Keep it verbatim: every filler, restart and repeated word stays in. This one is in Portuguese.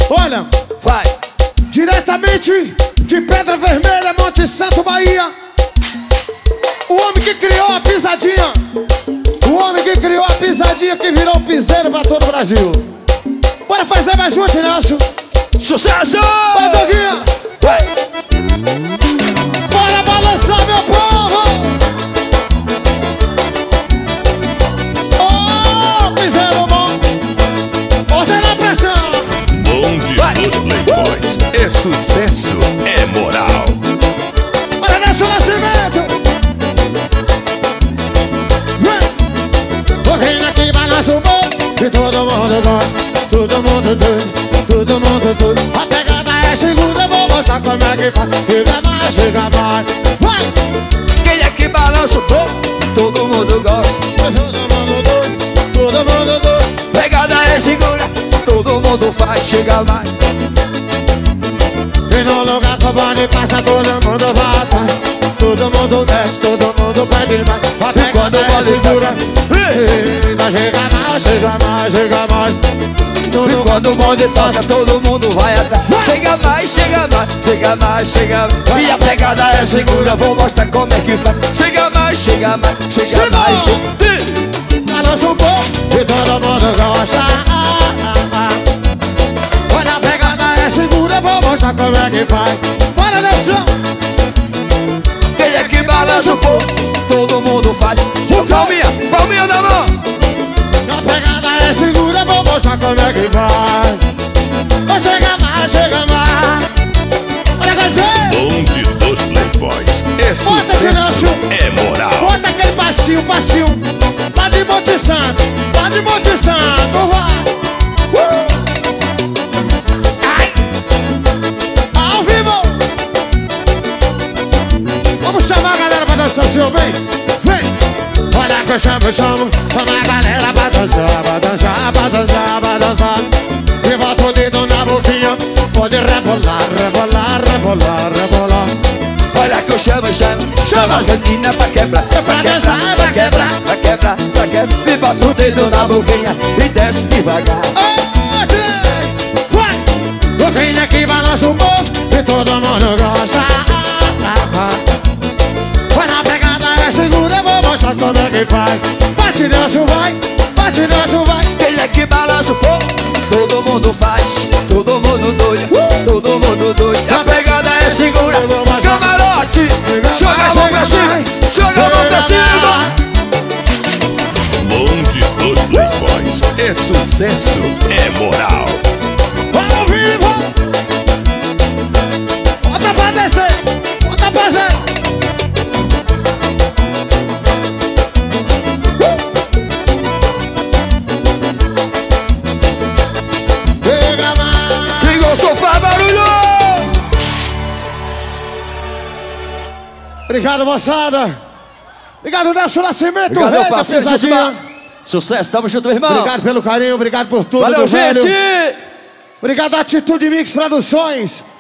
Olha, vai. Diretamente de Pedra Vermelha, Monte Santo, Bahia. O homem que criou a pisadinha. O homem que criou a pisadinha que virou piseiro pra todo o Brasil. Bora fazer mais um, Nelson. Sucesso! Bora, Doguinha. Vai. Bora balançar, meu povo. Oh, piseiro bom. Ordena a pressão. Bonde dos Playboys. É sucesso, é moral. Bora, Nelson Nascimento. Vem. Vem aqui, balança o bom. E todo mundo gosta. Todo mundo doido, todo mundo doido. A pegada é segunda, vou mostrar como é que faz. Chega mais, chega mais. Vai! Quem é que balança o povo? Todo mundo gosta. Todo mundo doido, todo mundo doido. Pegada é segura, todo mundo faz, chega mais. E no lugar que o bonde passa, todo mundo volta. Todo mundo desce, todo mundo pede mais. A pegada é segura. Ainda chega mais, chega mais, chega mais. E quando o bonde toca, todo mundo vai atrás. Chega mais, chega mais, chega mais, chega mais. E a pegada é segura, vou mostrar como é que faz. Chega mais, chega mais, chega mais, chega. Balança um pouco e todo mundo gosta. Olha, a pegada é segura, vou mostrar como é que faz. Bora, Nelson. Quem é que balança o povo? Todo mundo faz. Palminha, palminha na mão. A pegada é segura, vou mostrar como é que vai. Vai chegar mais, chega mais. Olha, gostei. Bonde dos Playboys. É Bota, sucesso, Nelson. é moral. Bota aquele passinho, passinho. Lá de Monte Santo, lá de Monte Santo, vai. Uh! Ai. Ao vivo. Vamos chamar a galera pra dançar, senhor, vem, vem. Olha que eu chamo, eu chamo, chama a galera pra dançar, pra dançar, pra dançar, pra dançar. E bota o dedo na boquinha, pode rebolar, rebolar, rebolar, rebolar. Olha que eu chamo, eu chamo, chama as meninas pra quebrar, pra dançar, pra quebrar, pra quebrar, pra quebrar. E bota o dedo na boquinha e desce devagar. Vai! Vem aqui, balança o povo e todo mundo gosta. Vai na pegada, é segura, eu vou mostrar como é que faz. Bate, Nelson, vai, bate, Nelson, vai. Quem é que balança o povo? Todo mundo faz, todo mundo doido, todo mundo doido. A pegada é segura, camarote, joga a mão pra cima, joga a mão pra cima. Bonde dos Playboys. É sucesso, é moral. Vai ao vivo. Bota pra descer, bota pra descer. Quem gostou faz barulho. Obrigado, moçada. Obrigado, Nelson Nascimento. Obrigado, meu rei da parceiro. pesadinha. Sucesso, tamo junto, meu irmão. Obrigado pelo carinho, obrigado por tudo. Valeu, meu gente. velho. Obrigado, Atitude Mix Produções.